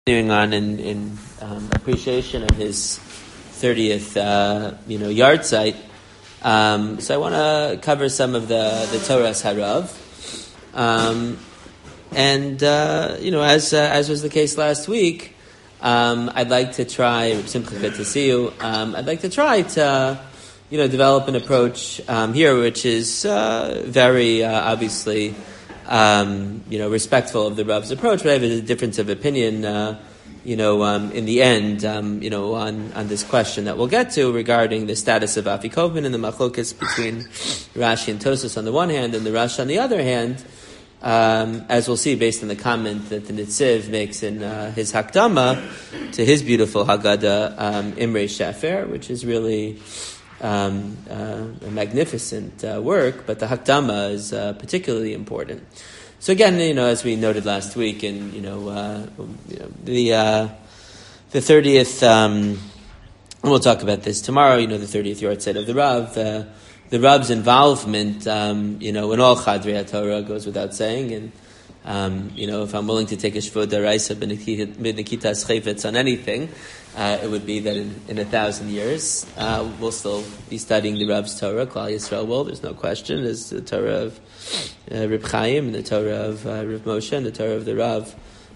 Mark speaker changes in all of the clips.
Speaker 1: Continuing on in appreciation of his 30th, yard site. So I want to cover some of the Toras Harav, as was the case last week, I'd like to try. Simcha, good to see you. I'd like to try to, develop an approach here, which is very obviously. Respectful of the Rav's approach, but I have a difference of opinion, in the end, on this question that we'll get to regarding the status of Afikoven and the machlokas between Rashi and Tosas on the one hand and the Rashi on the other hand, as we'll see based on the comment that the Nitziv makes in his Hakdama to his beautiful Haggadah, Imrei Shefer, which is really a magnificent work, but the Hakdama is particularly important. So again, as we noted last week, and the 30th, we'll talk about this tomorrow. The 30th yard set of the Rav, the Rav's involvement, in all Chadrei HaTorah goes without saying, and if I'm willing to take a shvud daraisa b'nekitas chayvetz on anything, it would be that in 1,000 years we'll still be studying the Rav's Torah. Klal Yisrael will. There's no question. There's the Torah of Reb Chaim and the Torah of Reb Moshe and the Torah of the Rav,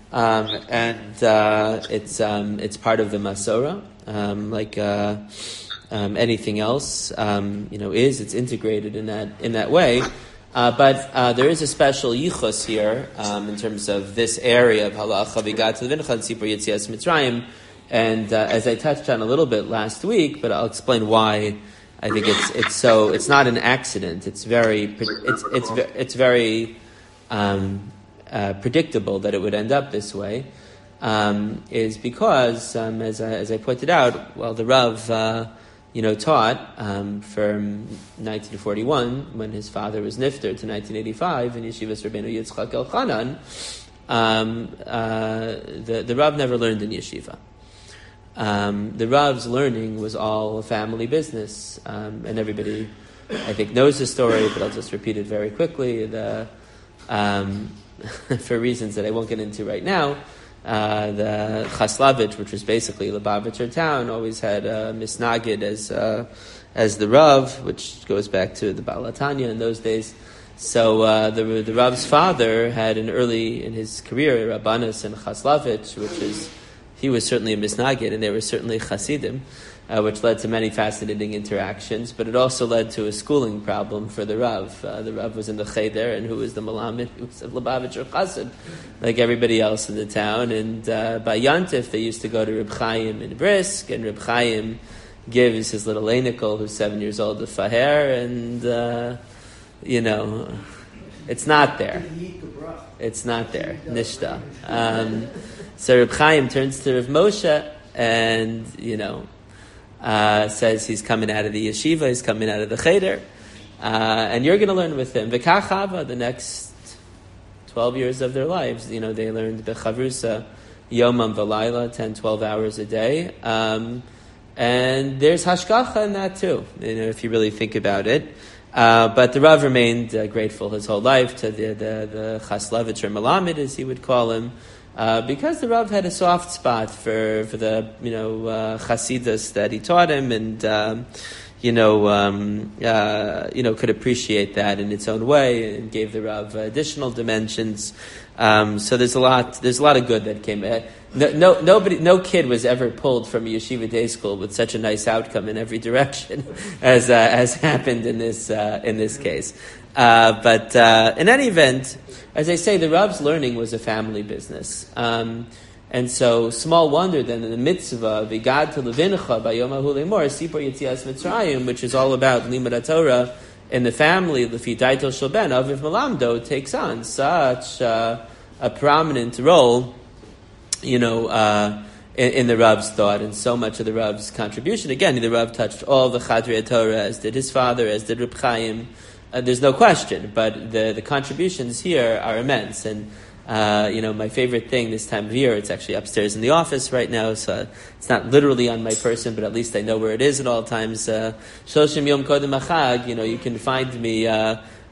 Speaker 1: it's part of the Masorah, like anything else. It's integrated in that way. But there is a special yichus here in terms of this area of halacha v'gat levincha and sipur yetzias Mitzrayim, and as I touched on a little bit last week, but I'll explain why I think it's not an accident. It's very predictable that it would end up this way. Is because as I pointed out, the Rav taught from 1941 when his father was nifter to 1985 in Yeshivas Rabbeinu Yitzchak Elchanan. The Rav never learned in yeshiva. The Rav's learning was all a family business, and everybody, I think, knows the story, but I'll just repeat it very quickly. For reasons that I won't get into right now, the Chaslavich, which was basically Lubavitcher town, always had Misnagid as the Rav, which goes back to the Baal HaTanya in those days. So the Rav's father had early in his career Rabbanos and Chaslavich, he was certainly a Misnagid, and they were certainly Chasidim, which led to many fascinating interactions, but it also led to a schooling problem for the Rav. The Rav was in the Cheder, and who was the Malamed? Who was a Lubavitcher Chassid, like everybody else in the town. And by Yantif, they used to go to Reb Chaim in Brisk, and Reb Chaim gives his little Einikel, who's 7 years old, the Faher, and, it's not there. It's not there. Nishta. So Reb Chaim turns to Reb Moshe and, says he's coming out of the yeshiva, he's coming out of the cheder, and you're going to learn with him. V'kach hava, the next 12 years of their lives, they learned b'chavrusa yomam v'layla, 10-12 hours a day, and there's hashgacha in that too, if you really think about it. But the Rav remained grateful his whole life to the Chaslavich or Malamed, as he would call him, because the Rav had a soft spot for the Chasidus that he taught him, and could appreciate that in its own way, and gave the Rav additional dimensions. So there's a lot of good that came. No kid was ever pulled from a yeshiva day school with such a nice outcome in every direction as happened in this case. But in any event, as I say, the Rav's learning was a family business. And so, small wonder then in the mitzvah, V'gad to levincha b'yom hahu lemor, sipur yetzias Mitzrayim, which is all about limud Torah in the family, l'fi daitel shel ben, aviv malamdo, takes on such a prominent role, in the Rav's thought, and so much of the Rav's contribution. Again, the Rav touched all the Chadrei Torah, as did his father, as did Reb Chaim. There's no question, but the contributions here are immense. And, my favorite thing this time of year, it's actually upstairs in the office right now, so it's not literally on my person, but at least I know where it is at all times. Shoshim Yom Kodem Achag, you can find me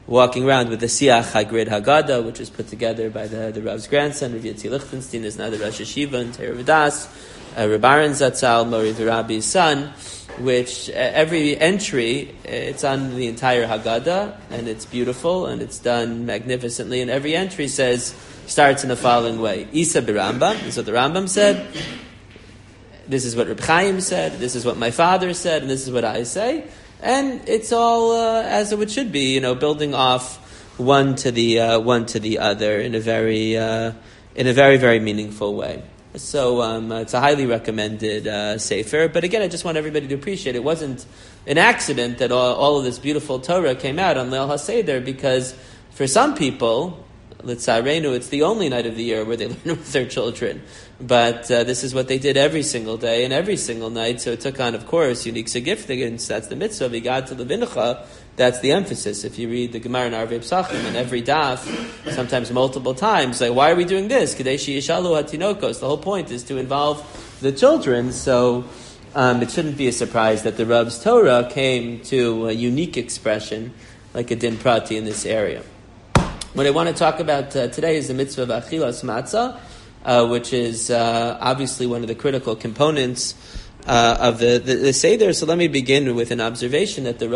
Speaker 1: walking around with the Siach Hagrid Haggadah, which was put together by the Rav's grandson, Rav Yitzi Lichtenstein, is now the Rosh Hashiva and Torah V'das, Reb Aaron Zatzal, Mori V'Rabbi's son, which every entry, it's on the entire Haggadah, and it's beautiful, and it's done magnificently, and every entry starts in the following way. Isa b'Rambam, this is what the Rambam said, this is what Reb Chaim said, this is what my father said, and this is what I say, and it's all as it should be, building off one to the other in a very, very meaningful way. So it's a highly recommended sefer. But again, I just want everybody to appreciate it wasn't an accident that all of this beautiful Torah came out on Leil HaSeder, because for some people, L'tzarenu, it's the only night of the year where they learn with their children. But this is what they did every single day and every single night. So it took on, of course, unique significance. That's the mitzvah. V'gad to Levincha. That's the emphasis. If you read the Gemara in Arvei Psachim and every daf, sometimes multiple times, like, why are we doing this? Kadeshi Yishalu Hatinokos. The whole point is to involve the children. So it shouldn't be a surprise that the Rav's Torah came to a unique expression, like a din prati in this area. What I want to talk about today is the mitzvah of achilas matzah, which is obviously one of the critical components of the Seder. So let me begin with an observation that the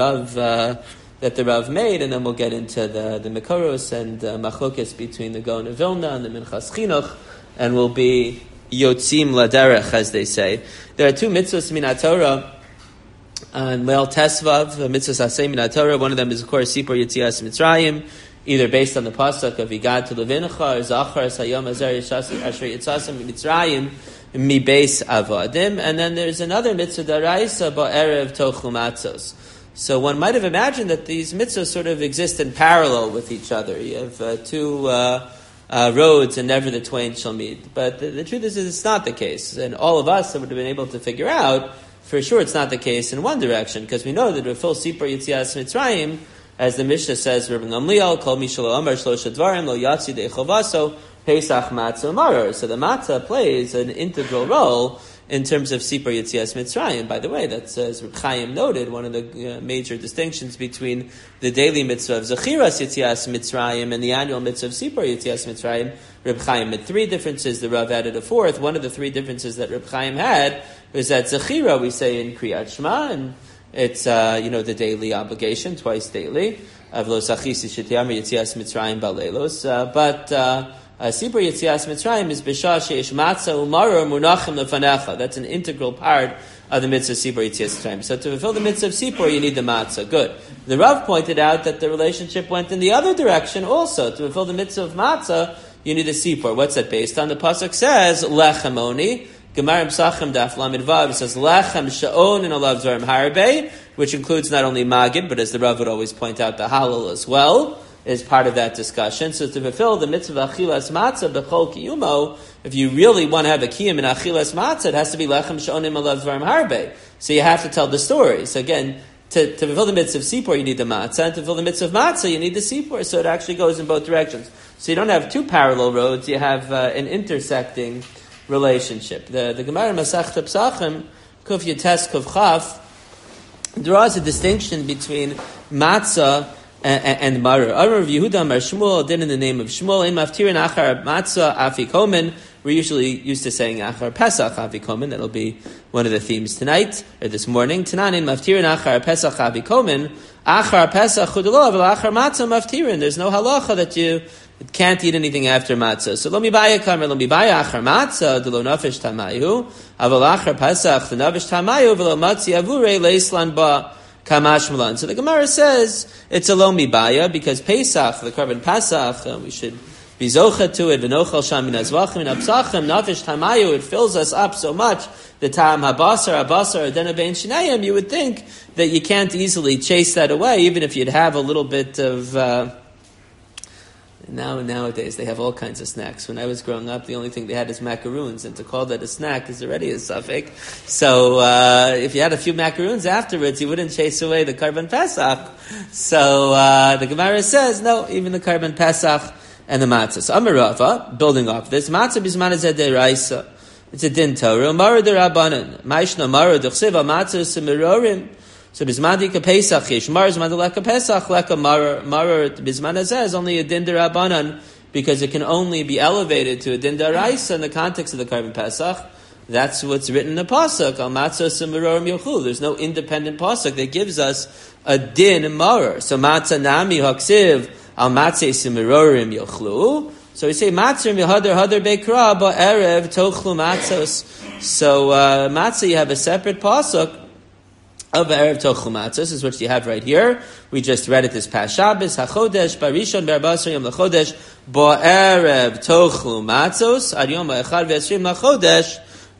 Speaker 1: Rav made, and then we'll get into the Mekoros and Machlokes between the Gaon of Vilna and the Minchas Chinuch, and we'll be Yotzim Laderech, as they say. There are two mitzvahs min HaTorah on Leil Tesvav, mitzvahs asay min HaTorah. One of them is, of course, Sipur Yetzias Mitzrayim, either based on the pasuk of Igad to Levincha or Zachar Sayom Azer Asher Yitzasem Mitzrayim Mi Beis Avadim, and then there's another mitzvah daraisa ba'erev tochlu matzos. So one might have imagined that these mitzvahs sort of exist in parallel with each other. You have two roads, and never the twain shall meet. But the truth is it's not the case, and all of us would have been able to figure out for sure it's not the case in one direction, because we know that with full Sipur Yetzias Mitzrayim, as the Mishnah says, Rabbi Gamliel, Kol Mishalo Amar Shlosha Dvarim Lo Yatsi Dechovaso Pesach Matzah Maror. So the matzah plays an integral role in terms of Sipur Yetzias Mitzrayim. By the way, that's, as Reb Chaim noted, one of the major distinctions between the daily mitzvah of Zechiras Yetzias Mitzrayim and the annual mitzvah of Sipur Yetzias Mitzrayim. Reb Chaim had three differences. The Rav added a fourth. One of the three differences that Reb Chaim had was that Zechira we say in Kriyat Shema, and it's the daily obligation, twice daily. Avlo Zachisi Shetiyam Yetzias Mitzrayim Balelos. But Sipur Yetzias Mitzrayim is B'shah Sheish Matzah Umaror Munachim Lefanecha. That's an integral part of the mitzvah of Sipur Yetzias Mitzrayim. So to fulfill the mitzvah of Sipur, you need the matzah. Good. The Rav pointed out that the relationship went in the other direction also. To fulfill the mitzvah of matzah, you need a Sipur. What's that based on? The pasuk says Lechem Gemara Psachim Daf Lamed Vav says Lechem Sha'on and Olav Zvarim Harbe, which includes not only Magid, but as the Rav would always point out, the Halal as well is part of that discussion. So to fulfill the mitzvah of Achilas Matzah B'chol Kiyumo, if you really want to have a Kiyum in Achilas Matzah, it has to be Lechem Sha'onim Olav Zvarim Harbe. So you have to tell the story. So again, to fulfill the mitzvah of Sipur, you need the Matzah, and to fulfill the mitzvah of Matzah, you need the Sipur. So it actually goes in both directions. So you don't have two parallel roads, you have an intersecting relationship. The Gemara Masechta Psachim, Kuf Yates Kuf Chaf, draws a distinction between matzah and maror. Amar Yehuda Amar Shmuel, did in the name of Shmuel, in maftirin achar matzah afikomen. We're usually used to saying achar Pesach afikomen. That'll be one of the themes tonight or this morning. Tanan in maftirin achar Pesach afikomen. Achar Pesach chudelo, but achar matzah maftirin. There's no halacha that you can't eat anything after matzah. So lo mibaya kamer, lo mibaya achar matzah, de lo nafesh tamayu, aval achar Pesach, the nafesh tamayu, v'lo matzi avure leislan ba kamash malan. So the Gemara says it's a lo mibaya because Pesach, the carbon Pesach, we should be zocha to it. V'nochal sham min azvachim min apsachim nafesh tamayu. It fills us up so much. The tam habasar adena bein shinayim. You would think that you can't easily chase that away, even if you'd have a little bit of. Nowadays they have all kinds of snacks. When I was growing up, the only thing they had is macaroons, and to call that a snack is already a suffix. So if you had a few macaroons afterwards, you wouldn't chase away the Karban Pesach. So the Gemara says, no, even the Karban Pesach and the matzah. So Amar Rava, building off this, matzah bisman is a deraisa. It's a din Torah. Mara de Rabbanan. Maishna Mara de Chsiva matzah semirorim. So Bismadika Pesach Yeshmar Zmadaleka Pesach Leka Marar Bisman Hazeh is only a din derabanan because it can only be elevated to a din daraisa in the context of the Karban Pesach. That's what's written in the pasuk. Al matzah simirorim yochlu. There's no independent pasuk that gives us a din marar. So matzah nami haksiv al matzah simirorim yochlu. So we say matzah hadar bekra ba erev tochlu matzos. So matzah you have a separate pasuk of Erev Tochlu Matzos. This is what you have right here. We just read it this past Shabbos. HaChodesh Barishon Be'arbasar Yom LaChodesh Ba'erev Tochlu Matzos Ad Yom Ha'echad Ve'esrim LaChodesh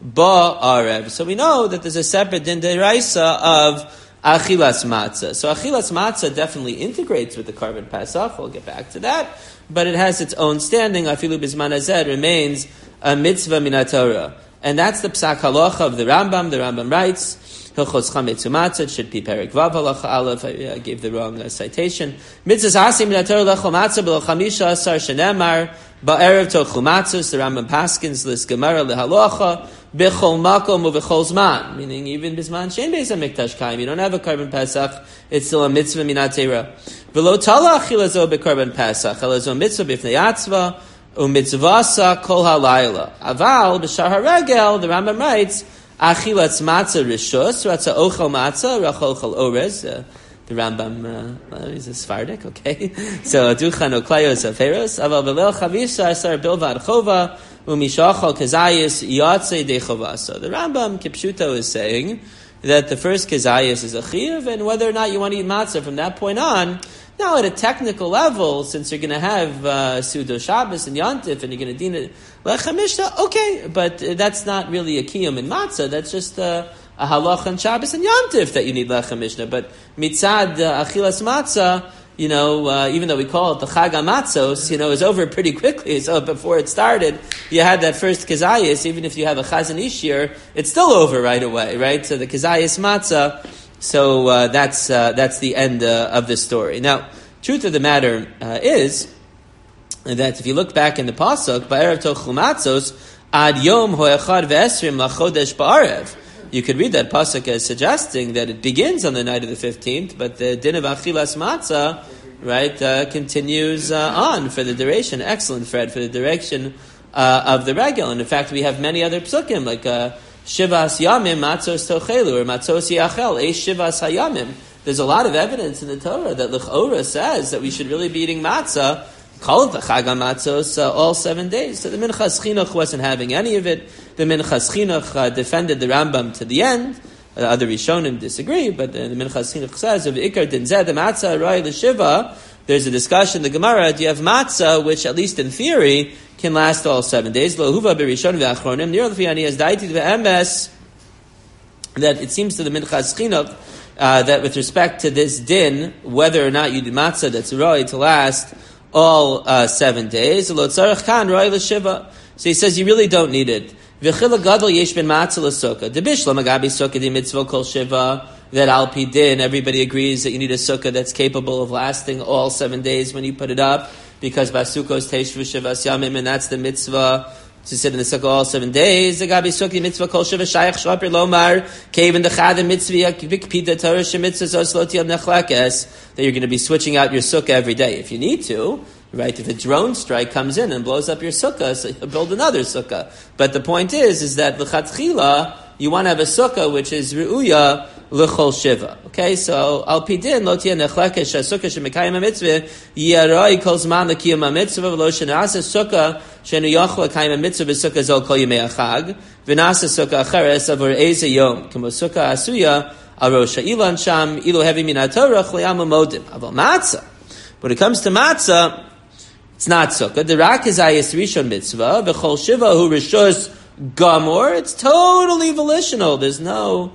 Speaker 1: Ba'arev. So we know that there's a separate din deraisa of Achilas Matzah. So Achilas Matzah definitely integrates with the Karban Pesach. We'll get back to that. But it has its own standing. Afilu Bizman Hazeh remains a mitzvah min HaTorah. And that's the Psak Halacha of the Rambam. The Rambam writes, Hilchos Chametz Umatzah, it should be Perek Vav Halacha Aleph. I gave the wrong citation. Mitzvahs Asim min HaTorah Lechol Matzah B'lo Chamisha Asar Shenemar Ba'erev Tochlu Matzos. The Rambam Paskins Lis Gemara Lehalacha B'chol Makom U'B'chol Zman. Meaning even Bisman Shein Beis HaMikdash Kaim. You don't have a Karban Pesach. It's still a mitzvah min HaTorah. V'lo Tala Achilazo B'Karban Pesach. Elazo mitzvah B'fnei Atzva U'mitzvasa Kol HaLayla. Aval B'Shar HaRegel. The Rambam writes, Achilatz matzah rishus, ratza ochel matzah, rachol chol orez. The Rambam, he's a Sephardic, okay? So, duchan oklayos aferos, aval belel chavisha asar bilvad chova, umishachol kazayis yatse de chova. So, the Rambam, Kipshuto, is saying that the first kazayis is a chiv, and whether or not you want to eat matzah from that point on. Now, at a technical level, since you're going to have Sudo Shabbos and Yantif, and you're going to din it Lechem Mishnah, okay, but that's not really a kiyum in matzah. That's just a halach on Shabbos and Yantif that you need Lechem Mishnah. But mitzad achilas matzah, even though we call it the Chag HaMatzos, is over pretty quickly. So before it started, you had that first kazayis. Even if you have a Chazan Ishir, it's still over right away, right? So the kazayis matzah. So that's the end of the story. Now, truth of the matter is that if you look back in the pasuk, Ba'erev Tochlu Matzos Ad Yom Ho'echad Ve'esrim LaChodesh Ba'arev. You could read that pasuk as suggesting that it begins on the night of the 15th, but the din of Achilas Matzah, right, continues on for the duration. Excellent, Fred, for the duration of the regel. And in fact, we have many other psukim like Shivas Yamim Matzos Tochelu or Matzos Yachel Eish Shivas Hayamim. There's a lot of evidence in the Torah that L'chora says that we should really be eating matzah, call it the Chag HaMatzos, all 7 days. So the Minchas Chinuch wasn't having any of it. The Minchas Chinuch defended the Rambam to the end. Other Rishonim disagree, but the Minchas Chinuch says, of Ikar Din Zeh, the Matzah Roi L'Shiva, there's a discussion in the Gemara, do you have matzah, which at least in theory, can last all 7 days? Lo huva b'rishon v'achronim, nir l'fiani has daiti v'emes, that it seems to the Minchas Chinuch, that with respect to this din, whether or not you do matzah that's roi to last all 7 days, lo tzarech kan roi l'shiva. So he says you really don't need it. V'chila gadol yesh ben matzah l'sukkah. Debishla magabi sukkah di mitzvah kol shiva. That al pi din, everybody agrees that you need a sukkah that's capable of lasting all 7 days when you put it up, because basukos teishvu shivas yamim, and that's the mitzvah to sit in the sukkah all 7 days. The gabi sukkah mitzvah kol shiva shayach shapir lomar kaven dechad mitzvah vikpida torah shemitzvah zosloti al nechlekes, that you're going to be switching out your sukkah every day if you need to. Right, if a drone strike comes in and blows up your sukkah, so you build another sukkah. But the point is that l'chatchila, you want to have a sukkah which is ru'uya l'chol shiva. Okay, so al pidin lo tia nechlekes sukkah shemekayim ha-mitzvah yi'arai kol zman l'kiyum ha-mitzvah v'lo shenasa sukkah shenu yochel l'kayim ha-mitzvah b'sukkah zol kol yimei achag v'nasa sukkah acheres avur eze yom k'mo sukkah asuya al rosh ha'ilan sham ilu hevi min ha-torah ch'layam ha-modim aval matzah. When it comes to matzah, it's not sukkah. The rak is ayis rishon mitzvah. V'chol shiva hu rishus gamor. It's totally volitional. There's no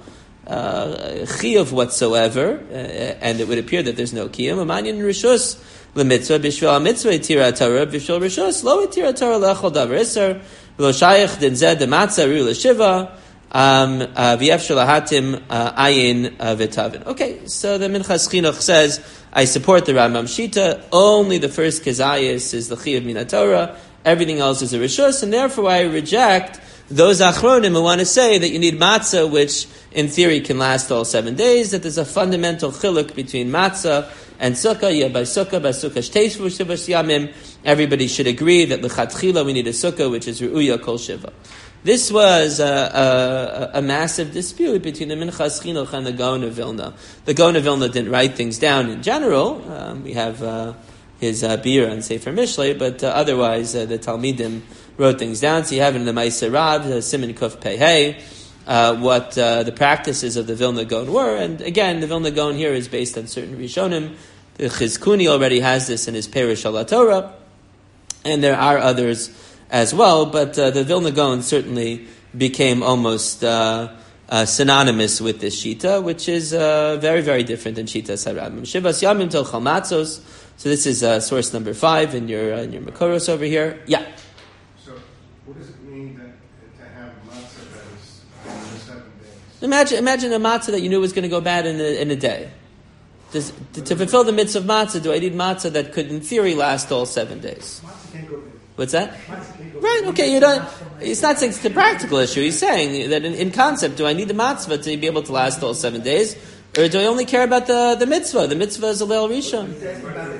Speaker 1: chiyuv whatsoever, and it would appear that there's no kiyum. Amanyan rishus lemitzvah b'shvil mitzvah tira Torah b'shvil rishus lo tira Torah lechol davar iser v'lo shayich din zed the matzah ru l'shiva v'yef shalahatim ayin v'tavin. Okay, so the Minchas Chinuch says, I support the Rambam Shita. Only the first kezayis is the chiyuv min Torah. Everything else is a rishus, and therefore I reject those achronim who want to say that you need matzah, which in theory can last all 7 days, that there's a fundamental chiluk between matzah and sukkah. By sukkah shteishvu shivas yamim. Everybody should agree that l'chatchila we need a sukkah, which is ru'uya kol shiva. This was a massive dispute between the Minchas Chinuch and the Gaon of Vilna. The Gaon of Vilna didn't write things down in general. We have his beer on Sefer Mishlei, but otherwise the Talmidim wrote things down. So you have in the Ma'aseh Rav, Siman Kuf Pei Hey, what the practices of the Vilna Gaon were. And again, the Vilna Gaon here is based on certain Rishonim. The Chizkuni already has this in his Perush al Torah, and there are others as well, but the Vilna Gaon certainly became almost synonymous with this Shita, which is very, very different than Shita Sarabim. Shivas Yamim Tochal Matzos. So this is source number 5 in your Makoros over here. Yeah.
Speaker 2: So what does it mean to have matzah that is for 7 days?
Speaker 1: Imagine a matzah that you knew was going to go bad in a day. To fulfill the mitzvah of matzah, do I need matzah that could, in theory, last all 7 days?
Speaker 2: Matzah can't go bad.
Speaker 1: What's that? Right, okay, you don't. It's not saying it's a practical issue. He's saying that in concept, do I need the matzvah to be able to last all 7 days? Or do I only care about the mitzvah? The mitzvah is a Leil Rishon.
Speaker 3: It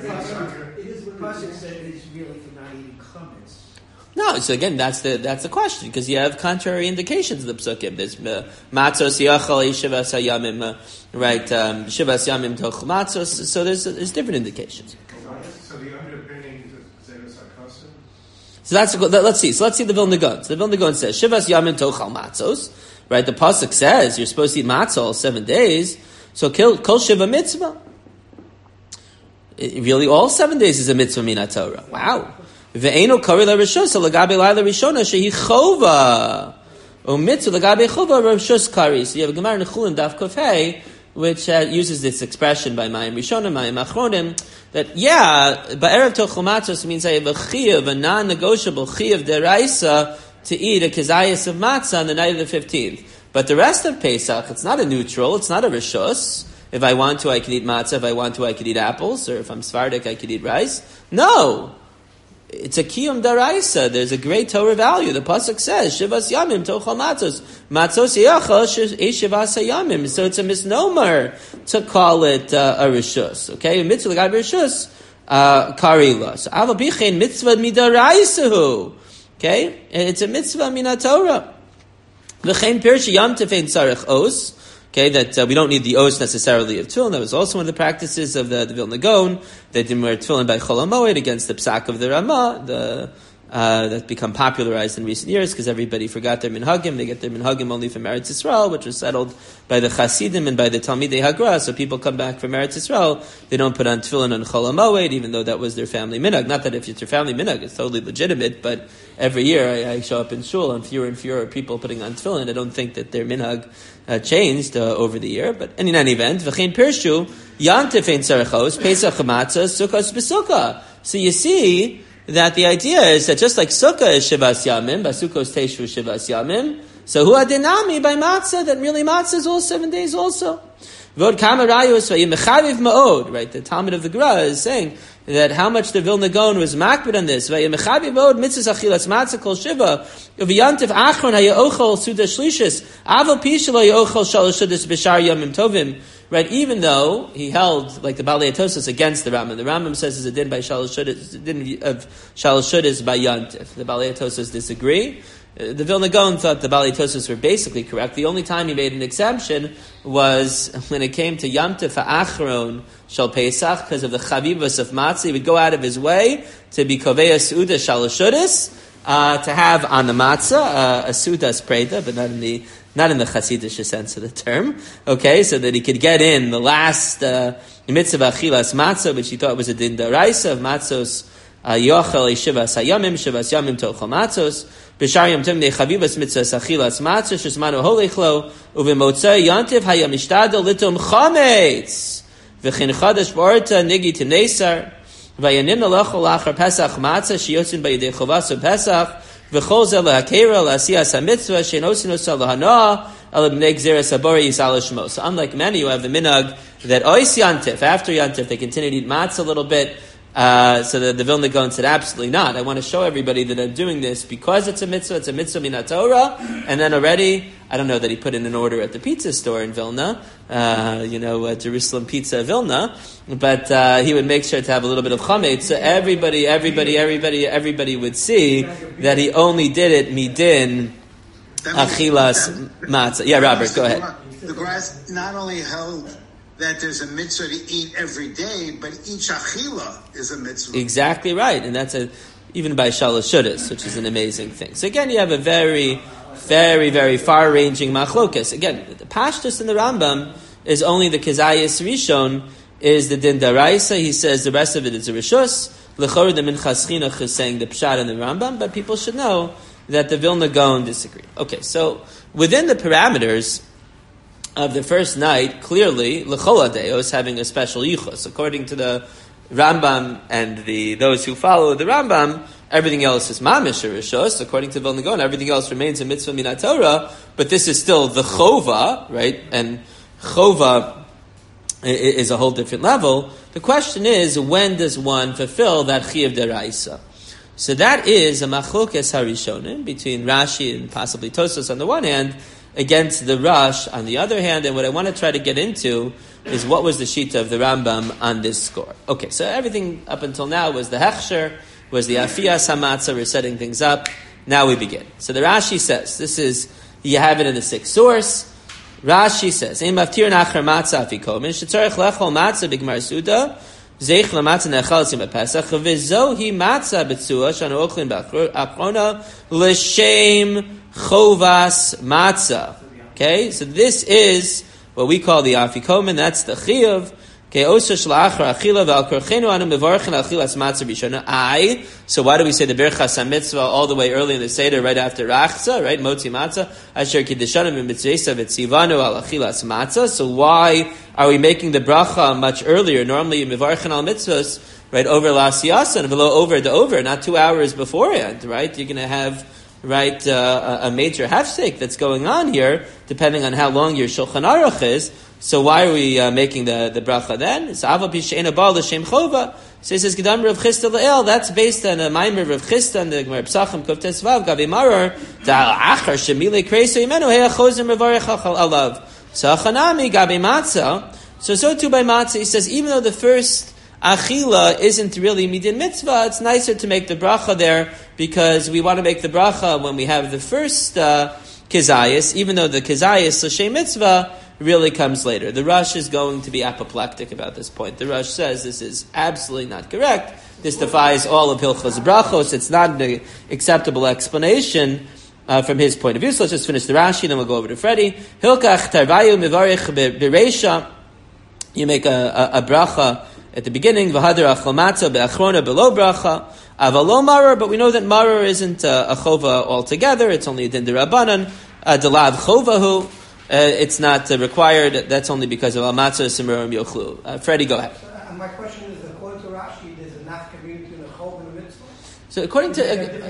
Speaker 3: is what Pasuk said is really for not eating chametz.
Speaker 1: No, so again, that's the question, because you have contrary indications in the psukim. There's matzos yachal shivas hayamim, right? Shivas yamim toch matzos. So there's different indications.
Speaker 2: So the underpinning is Zedus HaKosim?
Speaker 1: So let's see. So let's see the Vilna Gaon. So the Vilna Gaon says shivas yamim tochal matzos. Right? The pasuk says you're supposed to eat matzah all 7 days. So kol shiva mitzvah. Really, all 7 days is a mitzvah min Torah. Wow. Ve'eno kari l'rishus l'gabe laila rishona shehi chova. O mitzvah l'gabe chova rishus kari. So you have a Gemara in Chulin Daf Kuf Hey, which uses this expression by Mayim Rishonim, Mayim Achronim, that ba'erev tochel matzos means I have a chiyuv, a non-negotiable chiyuv deraisa to eat a kezayis of matzah on the night of the 15th. But the rest of Pesach, it's not a neutral, it's not a rishus. If I want to, I can eat matzah. If I want to, I could eat apples. Or if I'm Sephardic, I could eat rice. No! It's a kiyum daraisa. There's a great Torah value. The pasuk says, Shivas yamim tochal matzos. Matzos yachal shivas yamim. So it's a misnomer to call it a rishus. Okay? Mitzvah l'gab rishus, karila. So avabichein mitzvah midaraisahu. Okay? It's a mitzvah min Torah. V'chein pirsh yam tefein tzarech os. Okay, that we don't need the os necessarily of tefillin. That was also one of the practices of the Vilna Gaon. They didn't wear tefillin by Chol HaMoed against the psak of the Ramah. That's become popularized in recent years because everybody forgot their minhagim. They get their minhagim only from Eretz Yisrael, which was settled by the Chasidim and by the Talmidei Hagra. So people come back from Eretz Yisrael, they don't put on tefillin on Chol HaMoed, even though that was their family minhag. Not that if it's your family minhag, it's totally legitimate, but every year I show up in shul and fewer people putting on tefillin. I don't think that their minhag changed over the year. But in any event, v'chein pirshu yantif ein tzarechos pesach matzah sukkos b'sukkah. So you see that the idea is that just like sukkah is shivas yamim, basukos teishu shivas yamim, so hu adinami by matzah, that really matzah is all 7 days also. V'od kama rayos v'yimechaviv ma'od, right? The Talmud of the Gra is saying that how much the Vilna Gaon was makbid on this. V'yimechaviv ma'od mitzvahs achilas matzah kol shiva, v'yantiv achron ha'yochol suda shlishis, aval pishalo yochol shalosh shudas b'shar yamim tovim. Right, even though he held, like the Balei Tosos, against the Rambam. The Rambam says it's a din by Shalosh Shudas by Yantif. The Balei Tosos disagree. The Vilna Gaon thought the Balei Tosos were basically correct. The only time he made an exception was when it came to Yantif Achron Shal Pesach, because of the Chavivas of Matzah. He would go out of his way to be Kovei Suda Shalosh Shudas, to have on the Matzah a Sudas Preda, but not in the Hasidic sense of the term, okay, so that he could get in the last mitzvah achilas matzah, which he thought was a din daraisa of matzos yochel shivas yamim tochel matzos b'shar yom tovim nechavivas mitzvahs achilas matzah shesmanu holechlo uvimotzei yantiv hayam ishtadel litum chametz v'chin chadash v'orta nigi t'nesar v'yanim nalachol lachar pesach matzah shiyotzin b'yidei chovas pesach. So unlike many who have the minhag that ois yantif, after yantif, they continue to eat matzah a little bit, So the Vilna Gaon said, absolutely not. I want to show everybody that I'm doing this because it's a mitzvah min Torah, and then already, I don't know that he put in an order at the pizza store in Vilna, Jerusalem Pizza Vilna, but he would make sure to have a little bit of chametz, so everybody would see that he only did it midin achilas matzah. Yeah, Robert, go ahead.
Speaker 4: The Grass not only held that there's a mitzvah to eat every day, but each achila is a mitzvah.
Speaker 1: Exactly right, and that's even by Shalosh Shudas, which is an amazing thing. So again, you have a very, very, very far-ranging machlokas. Again, the Pashtus in the Rambam is only the Kezayis Rishon, is the Din Daraisa. He says the rest of it is a Rishus. L'chor the Minchas Chinuch is saying the Pshat in the Rambam, but people should know that the Vilna Gaon disagree. Okay, so within the parameters of the first night, clearly, L'chol Adeos having a special yichus. According to the Rambam and those who follow the Rambam, everything else is mamish or rishos. According to Vilna Gaon, everything else remains a mitzvah min Torah, but this is still the chova, right? And chova is a whole different level. The question is, when does one fulfill that chiyuv deraisa? So that is a machlokas harishonim between Rashi and possibly Tosfos on the one hand, against the Rush on the other hand, and what I want to try to get into is what was the shita of the Rambam on this score. Okay, so everything up until now was the hechsher, was the afiyas hamatzah, we're setting things up. Now we begin. So the Rashi says, this is, you have it in the sixth source. Rashi says, Ein maftir nachar matzah afikomin, shetzarech lechol matzah b'gmar suda, zeich lamatzah nechalasim b'pesach, v'zohi matzah b'tzua, shanu ochlin b'achrona, l'shem chovas matzah. Okay, so this is what we call the afikomen. That's the chiyuv. Okay, osa shlachar achila v'alkorchenu anu mevarchen achilas matzah b'shona. So why do we say the berachas hamitzvah all the way early in the seder, right after rachza, right? Motzi matzah asher kiddushanim b'mitzvesa v'tzivanu al achilas matzah. So why are we making the bracha much earlier? Normally mevarchen al mitzvahs, right, over la'asiyasa and below over the over, not 2 hours beforehand, right? You're going to have a major hefsek that's going on here, depending on how long your Shulchan Aruch is. So why are we making the bracha then? It's Ava Pisheina Baal L'Shem Chova. So it says Gedam Rav Chisda Le'el. That's based on a Maimer of Rav Chisda and the Gemara Psachim Kuf Tesvav Gavi Marar Da'al Achar Shemile Kreiso Yimenu Heya Chozim Revarech Alav. So Achanami Gavi Matzah. So too by Matzah, he says even though the first Achila isn't really midin mitzvah, it's nicer to make the bracha there because we want to make the bracha when we have the first kezayis, even though the kezayis l'shem mitzvah really comes later. The Rush is going to be apoplectic about this point. The Rush says this is absolutely not correct. This defies all of Hilchos Brachos. It's not an acceptable explanation from his point of view. So let's just finish the Rashi, then we'll go over to Freddie. Hilkach tarvayu mivarich bereisha. You make a bracha at the beginning, v'hadar achlamatza be'achrona below bracha, avalo marar, but we know that marar isn't a chova altogether, it's only a din derabanan, delav chovahu, it's not required, that's only because of al-matzah simurim yochlu. Freddie, go ahead.
Speaker 3: My question is, according to Rashi, there's a nafka between a chov and a mitzvah?
Speaker 1: So according to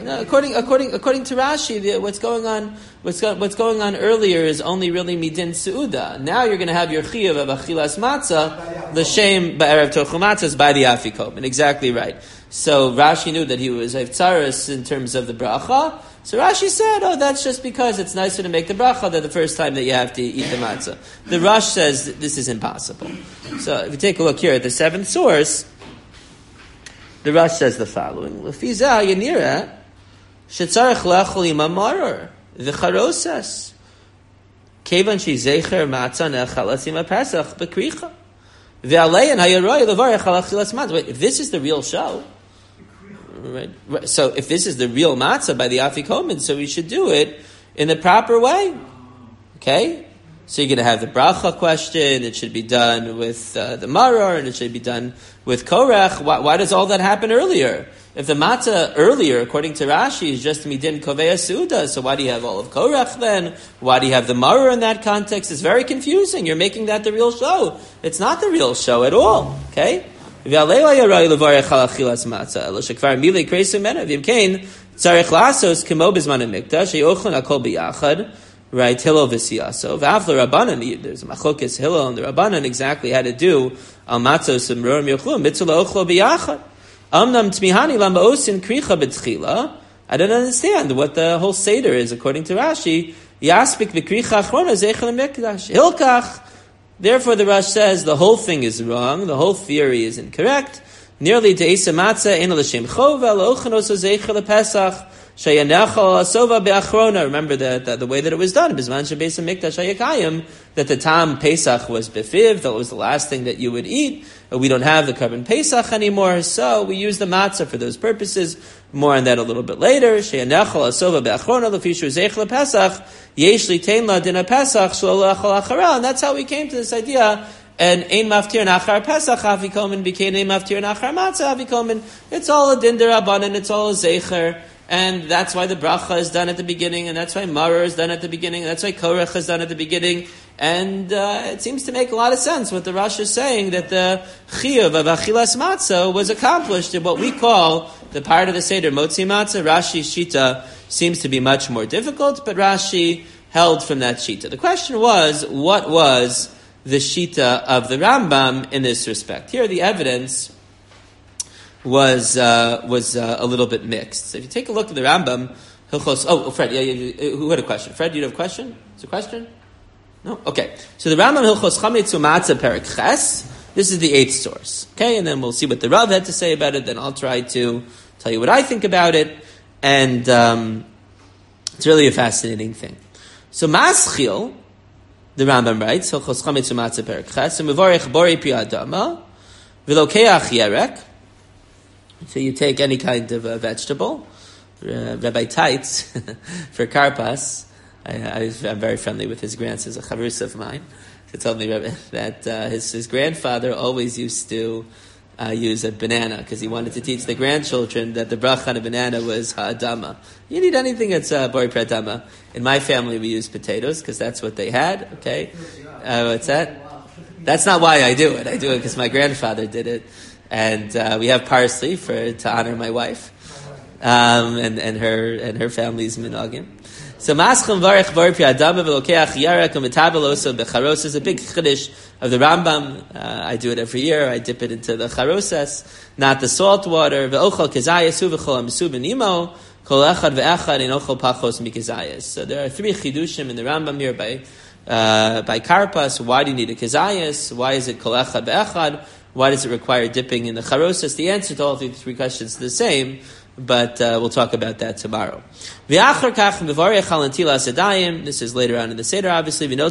Speaker 1: Rashi, what's going on earlier is only really midin seuda. Now you're going to have your chiyuv of achilas matzah, l'shem ba'erev torchu matzahs by the afikomen. Exactly right. So Rashi knew that he was haftaris in terms of the bracha. So Rashi said, that's just because it's nicer to make the bracha than the first time that you have to eat the matzah. The Rush says this is impossible. So if you take a look here at the seventh source, the Rush says the following: Lefiza Yanira Shetzarech Lechol Imamarer V'Charosas Kevan Shi Zecher Matzah Nechalas Ima Pesach B'Kricha V'Alein Hayaroy Levarech Halachilas Matzah. Wait, if this is the real show, right? So if this is the real matzah by the afikomen, so we should do it in the proper way. Okay. So you're going to have the bracha question, it should be done with the marar, and it should be done with korach. Why does all that happen earlier? If the matzah earlier, according to Rashi, is just midin koveya suda, so why do you have all of korach then? Why do you have the marar in that context? It's very confusing. You're making that the real show. It's not the real show at all. Okay? Right, Hillel v'siyaso. V'afla Rabbanan, there's a machlokas Hillel and the Rabbanan exactly how to do al matzos and rorim yochlu mitzvah ochlo b'yachad. Amnam tmihani lama osin kricha betchila. I don't understand what the whole seder is according to Rashi. Yaspik v'kricha achrona zeichel mikdash hilkach. Therefore, the Rash says the whole thing is wrong. The whole theory is incorrect. Nearly to Eisa Matzah Ein L'Shem Chova L'Ochanos Zeichel LePesach Shayanachal Asova Be'Achrona. Remember that the way that it was done, Bizman Shebeis Mikdash Hayakayim, that the Tam Pesach was Befiv, that was the last thing that you would eat. We don't have the Karban Pesach anymore, so we use the matzah for those purposes. More on that a little bit later. Shayanachal Asova Be'Achrona L'Fishu Zeichel LePesach Yesh Litein La Dina Pesach Shlo L'Achal Achara. And that's how we came to this idea. And ein maftir nachar Pesach avikomen became ein maftir nachar matzah avikomen. It's all a din derabanan. It's all a zecher, and that's why the bracha is done at the beginning, and that's why maror is done at the beginning, and that's why korach is done at the beginning. And it seems to make a lot of sense what the Rash is saying, that the chiyuv of achilas matzah was accomplished in what we call the part of the seder motzi matzah. Rashi's shita seems to be much more difficult, but Rashi held from that shita. The question was, what was the shita of the Rambam in this respect? Here, the evidence was a little bit mixed. So if you take a look at the Rambam, Fred, who had a question? Fred, you have a question? Is there a question? No? Okay. So the Rambam Hilchos Chametz U'Matzah Perek Ches, this is the 8th source. Okay, and then we'll see what the Rav had to say about it, then I'll try to tell you what I think about it, and it's really a fascinating thing. So Maschil, the Rambam writes, Hilchos Chametz U'Matzah Perek Ches, and Mevarech Bori Pi Adama, V'lokeach Yerek. So you take any kind of vegetable. Rabbi Teitz, for Karpas, I'm very friendly with his grandsons, a chavrusa of mine. He told me that his grandfather always used to use a banana because he wanted to teach the grandchildren that the bracha on a banana was ha'adama. You need anything that's bori pradama. In my family, we use potatoes because that's what they had. Okay, what's that? That's not why I do it. I do it because my grandfather did it, and we have parsley to honor my wife, and her family's minhagim. So Maschem Varech Bori Pri Adama V'Lokeach Yarek U'Metabel Oso Becharos is a big chiddush of the Rambam. I do it every year. I dip it into the charoses, not the salt water. V'Ochel Kezayas Uv'Chol Amsu B'Nimo Kol Echad V'Echad In Ochel Pachos Mikizayas. So there are 3 chidushim in the Rambam here by Karpas. Why do you need a Kezayas? Why is it Kol Echad V'Echad? Why does it require dipping in the charoses? The answer to all 3 questions is the same, but we'll talk about that tomorrow. This is later on in the Seder, obviously. Even the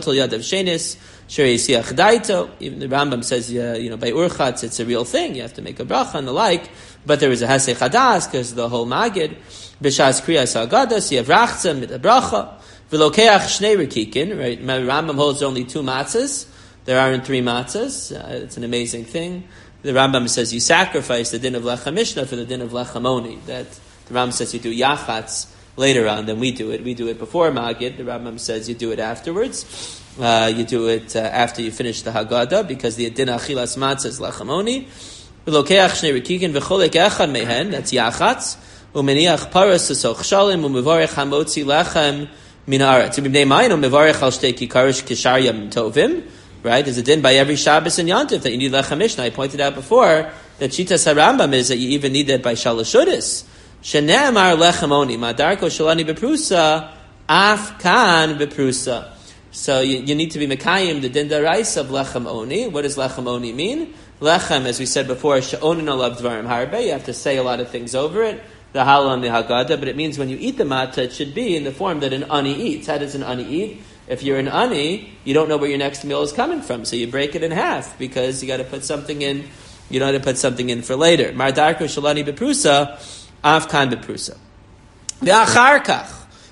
Speaker 1: Rambam says, by Urchatz, it's a real thing. You have to make a bracha and the like. But there is a Hasei Chadas, because of the whole Magid. B'shas Kriyas Hagadas, you have Rachza, mit a bracha. V'lokeach Shnei Rekikin, right? Rambam holds only 2 matzahs. There aren't 3 matzahs. It's an amazing thing. The Rambam says you sacrifice the din of Lechem Mishnah for the din of Lechem Oni. That the Rambam says you do Yachatz later on than we do it. We do it before Magid. The Rambam says you do it afterwards. You do it after you finish the Haggadah, because the din Achilas Matzah is Lechem Oni. V'lokeach Shnei Rekikin v'cholek echad mehen, that's Yachatz. U'meniach paras t'soch shalim u'mevarech hamotzi lechem min haaretz. U'mibnei mayin u'mevarech al shtei kikarish kishar yam tovim. Right? There's a din by every Shabbos and Yontif that you need Lechem Mishnah. I pointed out before that Shitas HaRambam is that you even need that by Shalosh Shudas. Shene'emar Lechem Oni, Madarko Shalani Beprusa, Af Kan Beprusa. So you need to be Mekayim, the din daraisa of Lechem Oni. What does Lechem Oni mean? Lechem, as we said before, She'onin Olav Dvarim Harbe. You have to say a lot of things over it. The Halal and the Haggadah. But it means when you eat the matzah, it should be in the form that an ani eats. How does an ani eat? If you're an ani, you don't know where your next meal is coming from, so you break it in half because you got to put something in. You don't have to put something in for later. Mardarko shalani beprusa, afkan beprusa. Ve'acharkach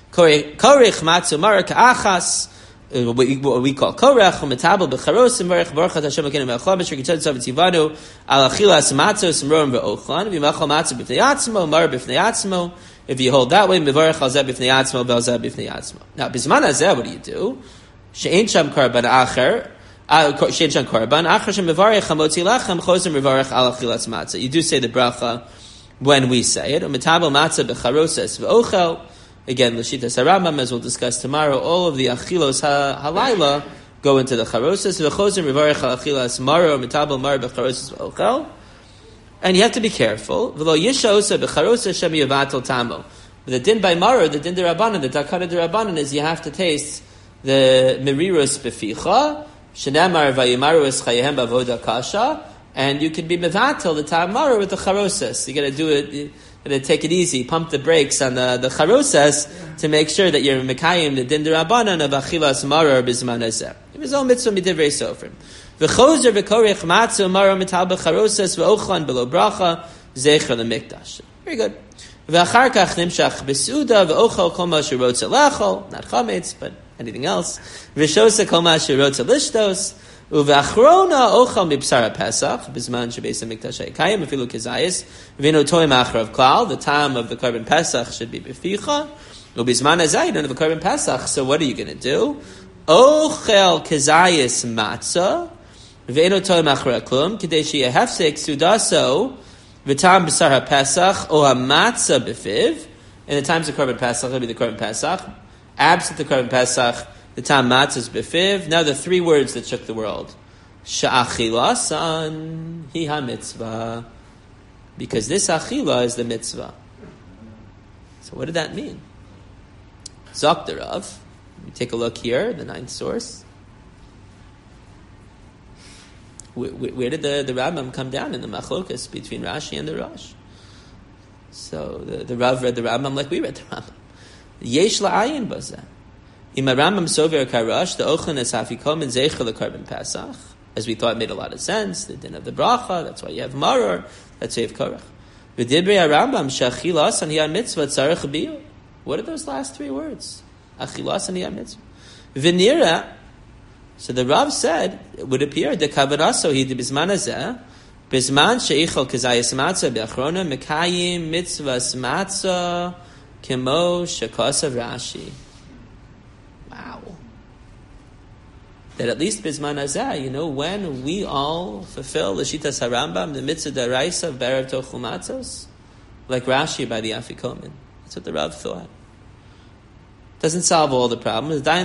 Speaker 1: korich matzu marek achas. What we call korech umetabel becharos imvarech barchat Hashem akenim me'achlam b'shir kitzad tzav tzivanu al achilas matzos imroim ve'ochlan v'imachal matzu b'fnei atzmo mar b'fnei atzmo. If you hold that way, mevarech al zeh b'fnei atzmo ve'al zeh b'fnei atzmo. Now, bisman hazeh, what do? She'ein sham korban acher, she'ein sham korban acher shem mevarech hamotzi lechem chosem mevarech al achilas matzah. You do say the bracha when we say it. Umetabel matzah b'charoses ve'ochel. Again, l'shitas HaRambam, as we'll discuss tomorrow, all of the achilos halayla go into the charoses. V'chosem mevarech al achilas maro umetabel mar b'charoses ve'ochel. And you have to be careful. The din by Mara, the din de Rabbanan, the takana de Rabbanan is you have to taste the merirus beficha, shenemar vayimaru es chayehem bavoda kasha, and you can be mevatel the tamara with the charoses. You got to do it. You got to take it easy. Pump the brakes on the charoses to make sure that you're mekayim the din de Rabbanan of achilas mara bisman hazeh. It was all mitzvah midivrei sofrim. V'chozer v'korech matzu mara mital b'charoses v'ochan below bracha zecher lemikdash. Very good. V'achar kach nimshach b'suda v'ochal kol ma shirotza lechol, not chametz, but anything else. V'shosa kol ma shirotza lishtos. Uv'achrona ochal mibsara pesach b'zman shebeis hamikdash hayikayim afilu kezayis v'ino toim achrav klal. The time of the korban pesach should be b'ficha. U'b'zman hazayid of the korban pesach. So what are you going to do? Ochel kezayis matzah v'ino toim achrav klum k'dei sheyeh hefsek sudaso v'tam b'sar haPesach o hamatzah b'fiv. In the times of korban pesach, it'll be the korban pesach. Absent the korban pesach, the time matzah is befiv. Now the three words that shook the world. Sha'achilasan hi ha-mitzvah. Because this achila is the mitzvah. So what did that mean? Zok the Rav. Take a look here, the ninth source. Where did the Rambam come down in the machlokas between Rashi and the Rosh? So the Rav read the Rambam like we read the Rambam. Yesh la'ayin bazeh. Im Rambam sover karash the ochan es hafikom and zeichel the korban pesach, as we thought made a lot of sense. The din of the bracha. That's why you have maror. That's why you have korach. V'dibrei Rambam she'achilas ani mitzvah tzarech biyu. What are those last three words? Achilas ani mitzvah. V'nira. So the Rav said it would appear the kavanaso he did bisman hazeh bisman sheichel kezayis matzah be'achrona mekayim mitzvahs matzah kemo shekasav Rashi. Wow. That at least bisman hazeh, when we all fulfill the shitas harambam, the mitzvah daraisa of berav tochel matzos, like Rashi by the Afikomen. That's what the Rav thought. Doesn't solve all the problems. The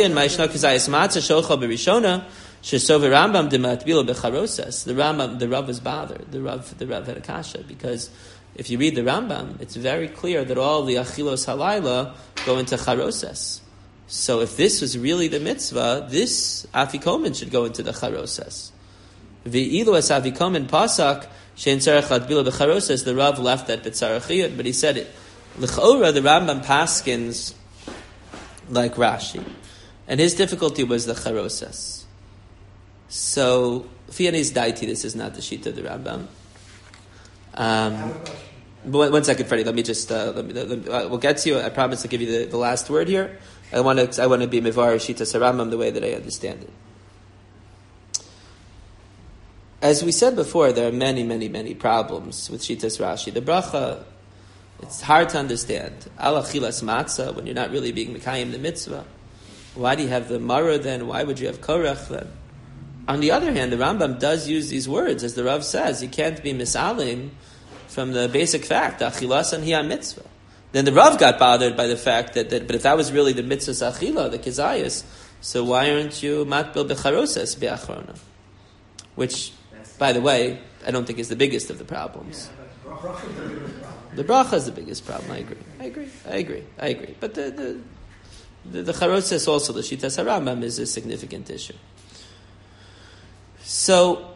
Speaker 1: Rav was bothered. The Rav had a kasha, because if you read the Rambam, it's very clear that all the achilos halayla go into charoses. So if this was really the mitzvah, this afikomen should go into the charoses. Ve'ilu as afikomen pasak shein tzarech latbila becharoses. The Rav left that b'tzarechiyut, but he said it. L'chora, the Rambam paskins like Rashi, and his difficulty was the charoses. So, Fianis daiti, this is not the sheet of the Rambam. One second, Freddie. Let me just. We'll get to you. I promise to give you the last word here. I want to be mivar shitas Rambam the way that I understand it. As we said before, there are many, many, many problems with shitas Rashi. The bracha, it's hard to understand. Al achilas matzah, when you're not really being mekayim the mitzvah. Why do you have the marah then? Why would you have korach then? On the other hand, the Rambam does use these words, as the Rav says. You can't be misalim from the basic fact, achilas and hiya mitzvah. Then the Rav got bothered by the fact that but if that was really the mitzvah achila, the kezayis, so why aren't you matbil becharoses be'achrona? Which, by the way, I don't think is the biggest of the problems. The bracha is the biggest problem. I agree. But the charoses also, the shitas harambam, is a significant issue. So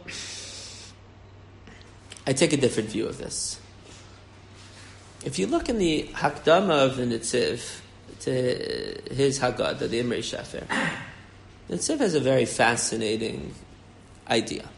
Speaker 1: I take a different view of this. If you look in the Hakdama of the Nitziv to his Haggadah, the Imrei Shefer, Nitziv has a very fascinating idea.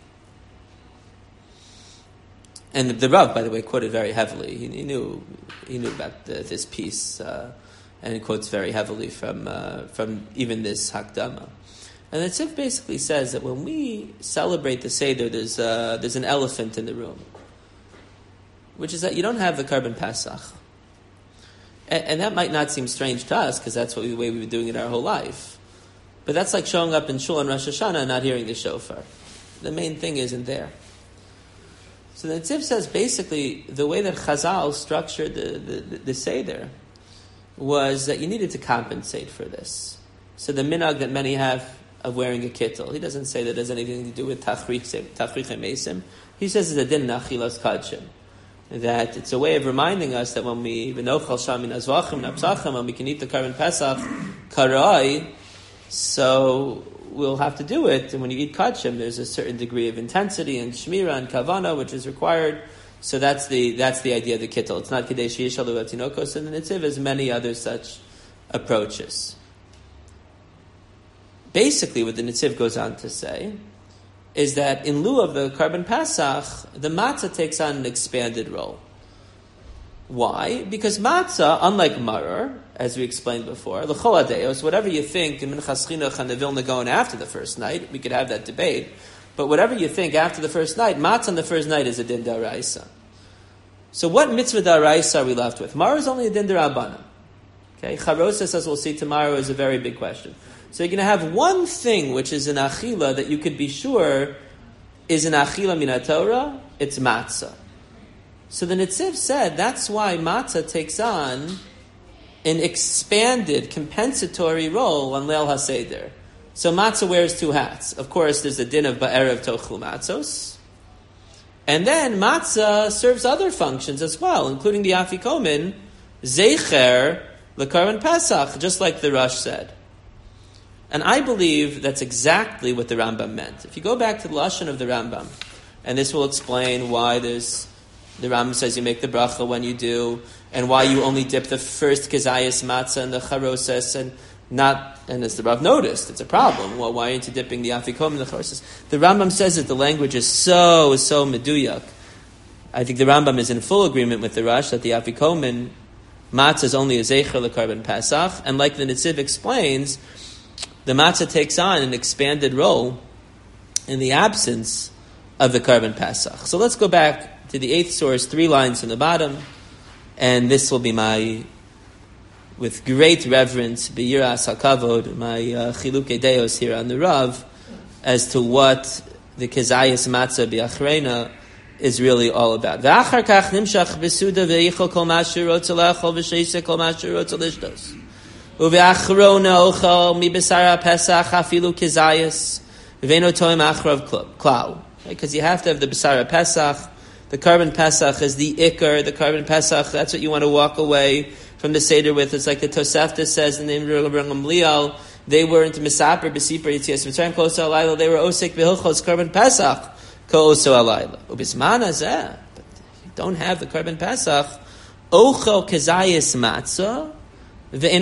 Speaker 1: And the Rav, by the way, quoted very heavily. He knew about this piece, and he quotes very heavily from even this Hakdama. And the Tzif basically says that when we celebrate the Seder, there's an elephant in the room, which is that you don't have the korban Pesach. And that might not seem strange to us, because that's the way we've been doing it our whole life. But that's like showing up in Shul on Rosh Hashanah and not hearing the shofar. The main thing isn't there. So the Tzif says basically the way that Chazal structured the Seder was that you needed to compensate for this. So the minhag that many have of wearing a kittel, he doesn't say that it has anything to do with tachrich mesim. He says it's a din achilas kachim. That it's a way of reminding us that when we when we can eat the carbon pesach karai, so we'll have to do it. And when you eat kachim, there's a certain degree of intensity and shmira and kavana which is required. So that's the idea of the kittel. It's not kadesh yishalu atinokos and the nitziv, as many other such approaches. Basically, what the nitziv goes on to say is that in lieu of the carbon pasach, the matzah takes on an expanded role. Why? Because matzah, unlike maror, as we explained before, l'chol hadeos, whatever you think, in Minchas Chinuch and the Vilna Gaon after the first night, we could have that debate, but whatever you think after the first night, matzah on the first night is a din daraisa. So what mitzvah daraisa are we left with? Maror is only a din darabbanan. Okay, charosas, as we'll see tomorrow, is a very big question. So you're going to have one thing which is an achila that you could be sure is an achila min haTorah, it's matzah. So the Nitziv said that's why matzah takes on an expanded compensatory role on Leil HaSeder. So matzah wears two hats. Of course, there's the din of ba'erev tochlu matzos. And then matzah serves other functions as well, including the afikomen, zeicher, l'karban Pesach, just like the Rosh said. And I believe that's exactly what the Rambam meant. If you go back to the Lashon of the Rambam, and this will explain why the Rambam says you make the bracha when you do, and why you only dip the first kezayis matzah and the charoses, and as the Rav noticed, it's a problem. Well, why aren't you dipping the afikom and the charoses? The Rambam says that the language is so meduyak. I think the Rambam is in full agreement with the Rosh that the afikomen matzah is only a zeicher l'karban Pesach, and like the Nitziv explains, the matzah takes on an expanded role in the absence of the carbon Pesach. So let's go back to the 8th source, 3 lines from the bottom, and this will be my, with great reverence, beyiras hakavod, my chilukei deos here on the Rav, as to what the kezayis matzah bi'achrena is really all about. V'achar kach nimshach b'suda v'yichol kol mashu rotza lechol v'sheisa kol mashu rotza lishtos. Uve'achrona ochel mi b'sara pesach afilu kezayis v'eno toim achrav klal. Because you have to have the b'sara pesach. The carbon pesach is the ikar. The carbon pesach, that's what you want to walk away from the seder with. It's like the Tosefta says in the name of Rabbi Gamliel, they were into misaper b'sipar yitzias mitzrayim kol oso alayla. They were osik b'hilchos carbon pesach kol oso alayla. Ubisman hazeh, but if you don't have the carbon pesach, ochel kezayis matzah. Why do